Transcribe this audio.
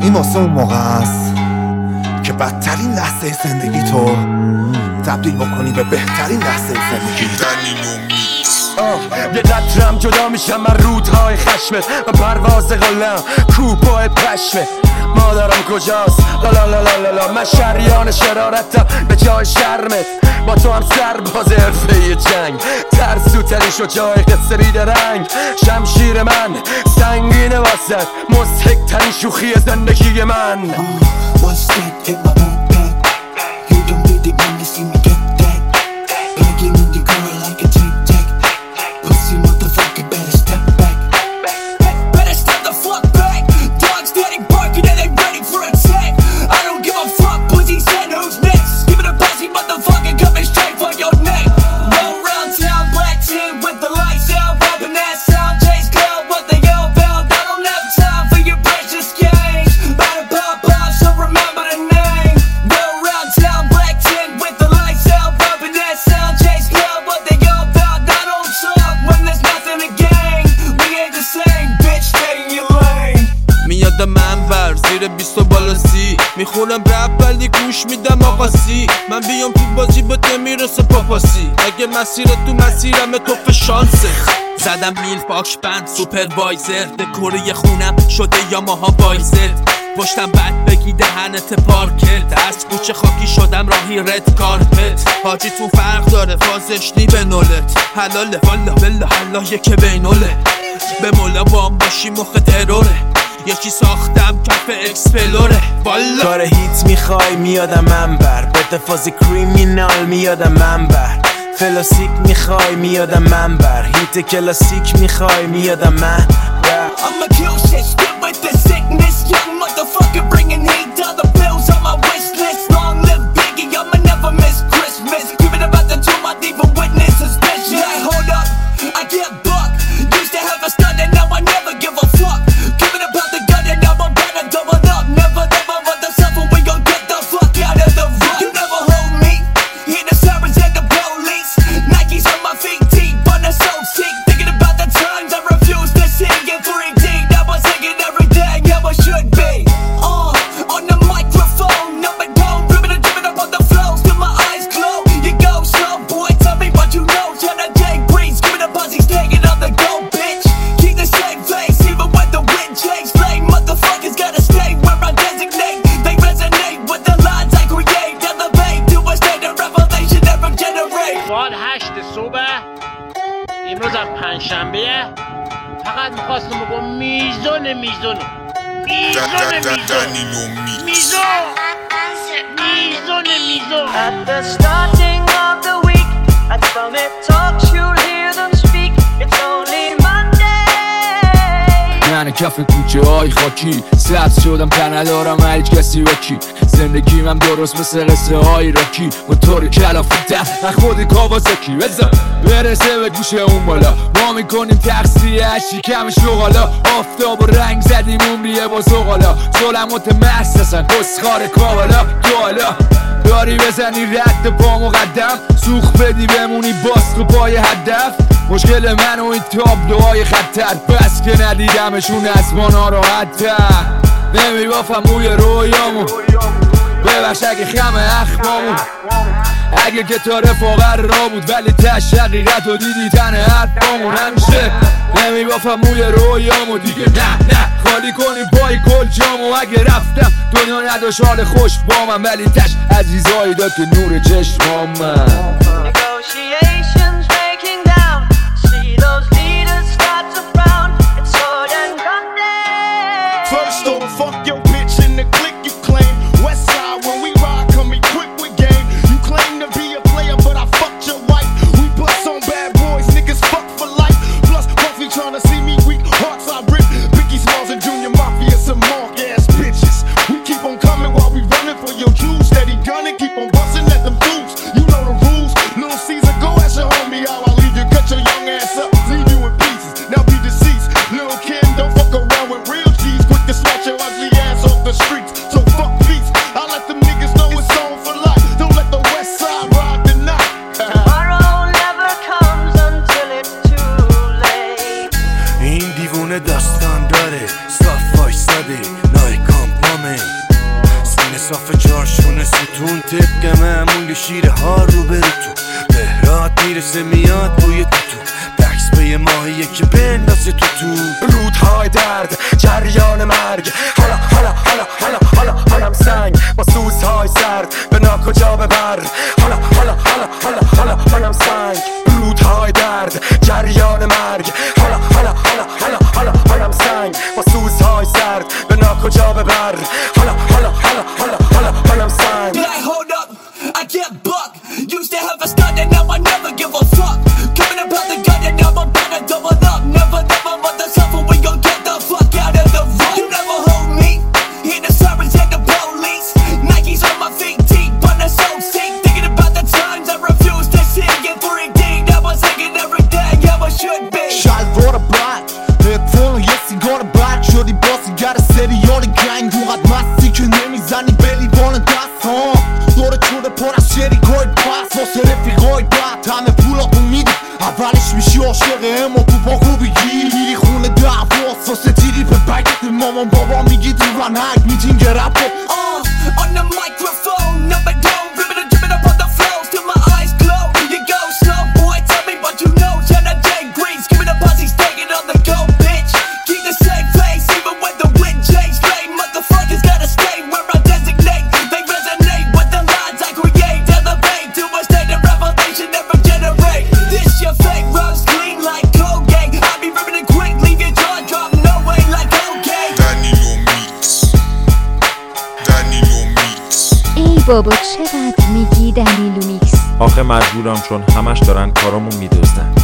این واسه اون موقع است که بدترین لحظه زندگی تو تبدیل بکنی به بهترین لحظه زندگی. یه قطرم جدا میشم من رودهای خشمت و پرواز قلم کوبای پشمت. مادرم کجاست؟ لالالالالا من شریان شرارتم به جای شرمت. با تو هم سرباز حرفه جنگ، ترسوترین شجاع قصه ریده رنگ. شمشیر من سنگینه واسد، مضحک ترین شوخی زندگی من. منبر زیر 20 و بالا 30 میخونم رپ ولی گوش میدم آقاسی. من بیام تو بازی بهت نمیرسه پاپاسی، اگه مسیرت تو مسیرم توف شانسه. زدم میل باکش بند سوپروایزر، دکوری خونم شده یا ماها وایزر. پشتم بد بگی دهنت پارکت، از کوچه خاکی شدم راهی رد کارپت. حاجی تو فرق داره فازش نی به نولت، حلاله والا بلا حلا یکه بینوله. به مولا وام باشی مخ تروره، یکی ساختم کف اکسپلوره والا. کار هیت میخوای میادم منبر، به فاز کریمینال میادم منبر. فلاسیک میخوای میادم منبر، هیت کلاسیک میخوای میادم منبر. I'ma kill shit, spit with the sickness. Young motherfucker bringing heat, all the bills on my wish list. Long live Biggie, I'ma never miss Christmas. Even about the tomb, I'd leave a witness suspicion. Yeah, hold up, I get buck. Used to have a stud and now I never give a fuck. Giving about the gun and now I'm better double up. Never want the suffer, we gon' get the fuck out of the rut. You never hold me, hear the sirens and the police. Nikes on my feet, deep on the soul seek. Thinking about the times I refused to sing in 3D. Now I'm singing every day, how I should be. On the microphone, number gone, ripping up on the flows till my eyes close. You go slow, boy, tell me what you know. Turn the day breeze, giving the buzzies, taking on the go, bitch. Keep the same face, even when the wind changes. Flame motherfuckers gotta stay where I designate. They resonate with the lines I create. Elevate to a state of revelation, never generate. ساعت 8 صبح امروز از پنجشنبه. فقط میخواستم بگم میزون At the starting of the week, at Summit Talks, you'll hear them speak. It's only Monday. من کف کوچه های خاکی سبز شدم که ندارم هیچ کسی وکی. زندگی من درست مثل قصه های راکی، موتور کلافیتم من خودی کاوازاکی. بزن برسه به گوشه اون بالا، ما میکنیم تقصیه شکم شغالا. آفتاب و رنگ زدیم عمریه با زغالا، ظلمات محسسن کسخار کاوالا. تو حالا داری بزنی رد پا مقدم، سوخ بدی بمونی باز تو پای هدف. مشکل من و این تابلوهای خطر، بس که ندیدمشون از ما ناراحت‌تر. نمیبافم موی رویامو، ببخش اگه خم اخمامو. اگه که تا رفاقت را بود ولی تش حقیقت و دیدی تن حرفامون. همیشه نمیبافم موی رویامو دیگه، نه خالی کنی پای کل جامو. اگه رفتم دنیا نداشت حال خوش با من، ولی تش عزیزایی داد که نور چشمام من. Negotiations breaking down. See those leaders start to frown. It's sword and gun day. First off, fuck your bitch in the clique you claim. West side when we ride, come equipped with game. You claim to be a player, but I fucked your wife. We bust on bad boys, niggas fuck for life. Plus, Puffy tryna see me weak, hearts I rip. Biggie Smalls and Junior Mafia, some mark ass bitches. We keep on coming while we running for your Jews. Steady gunning, keep on busting at them dudes. You know the rules. صاف چارشون ستون طبق معمول شیر ها رو براتون بهرات میرسه میاد بوی توتون بکس به یه ماهیه که بندازه تو رودهای درد جریان مرگ حالا حالا حالا حالا حالا حالم سنگ با سوزهای سرد به ناکجا ببر حالا حالا حالا حالا حالا حالم سنگ رودهای درد جریان مرگ حالا حالا حالا حالا حالا حالم سنگ با سوزهای سرد به ناکجا ببر حالا حالا حالا حالا حالا حالم سنگ Like hold up, I get buck. Used to have a stunt and now I never give a fuck. Coming about the gun and now I'm about to double up. Never, never, mother suffer, we gon' get the fuck out of the rut. You never hold me, hear the sirens and the police. Nikes on my feet, deep on the soul seat. Thinking about the times I refused to see. In 3D, I was thinking every day how I should be. شلوار بعد هدفون یه سیگار بعد شدی بازیگر سریال گنگ اونقدر مستی که نمیزنی به لیوان دست ها دور چوره پر از شریکای پس واسه رفیقای بعد همه پولاتون میدی اولش میشی عاشق اما تو پاکو بگیر میری خونه دعواست واسه تیری به بگت مامان بابا میگی تو ونک میتینگ رپه On the microphone, number don't ribbon and dripping up on the flows till my eyes glow. You go slow, boy, tell me what you know. Jenna J. Green, skipping the posse, staying on the go, bitch. Keep the same face, even when the wind change. Straight motherfuckers gotta stay where I designate. They resonate with the lines I create. Elevate to a state of revelation, never generate. This your fake rose, clean like Colgate. I be ripping it quick, leave your jaw drop, no way like okay. Danilo Mix. Danilo Mix. ای بابا چقدر میگی دنیلو میکس. آخه مجبورم چون همش دارن کارامو میدزدن.